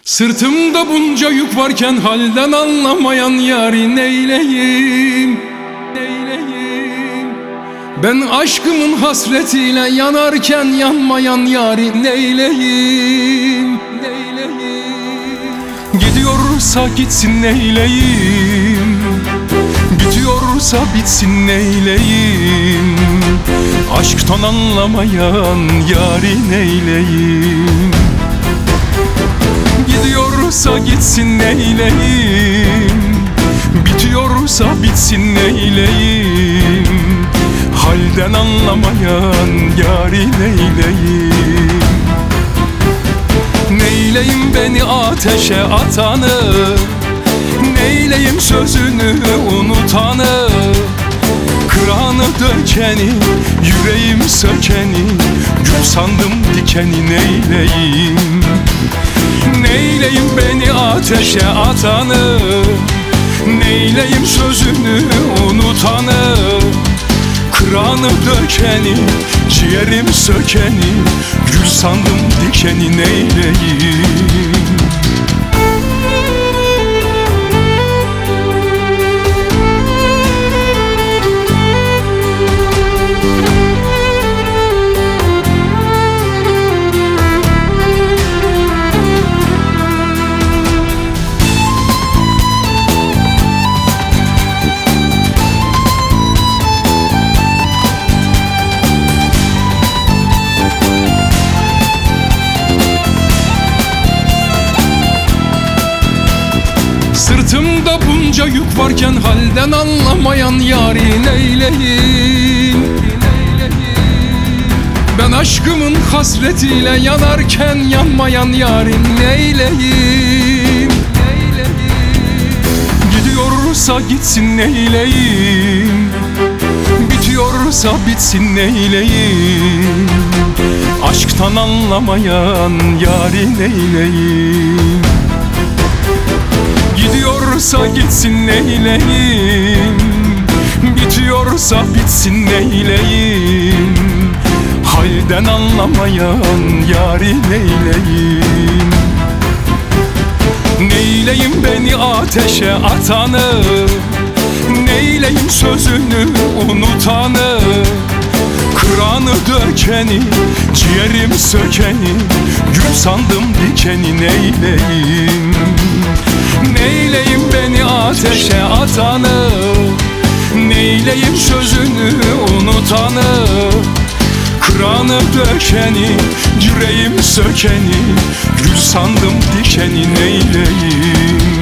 Sırtımda bunca yük varken halden anlamayan yâri neyleyim, neyleyim? Ben aşkımın hasretiyle yanarken yanmayan yâri neyleyim, neyleyim? Gidiyorsa gitsin neyleyim, bitiyorsa bitsin neyleyim? Aşktan anlamayan yâri neyleyim? Gidiyorsa gitsin neyleyim, bitiyorsa bitsin neyleyim? Halden anlamayan yâri neyleyim? Neyleyim beni ateşe atanı, neyleyim sözünü unutanı? Kıranı dökeni, yüreğim sökeni, gül sandım dikeni neyleyim? Neyleyim beni ateşe atanı, neyleyim sözünü unutanı? Kıranı dökeni, ciğerim sökeni, gül sandım dikeni neyleyim? Sırtımda bunca yük varken halden anlamayan yâri neyleyim, ben aşkımın hasretiyle yanarken yanmayan yâri neyleyim? Gidiyorsa gitsin neyleyim, bitiyorsa bitsin neyleyim? Aşktan anlamayan yâri neyleyim? Gidiyorsa gitsin neyleyim, bitiyorsa bitsin neyleyim? Halden anlamayan yâri neyleyim? Neyleyim beni ateşe atanı, neyleyim sözünü unutanı? Kıranı dökeni, ciğerim sökeni, gül sandım dikeni neyleyim? Neyleyim beni ateşe atanı, neyleyim sözünü unutanı? Kıranı dökeni, yüreğim sökeni, gül sandım dikeni neyleyim?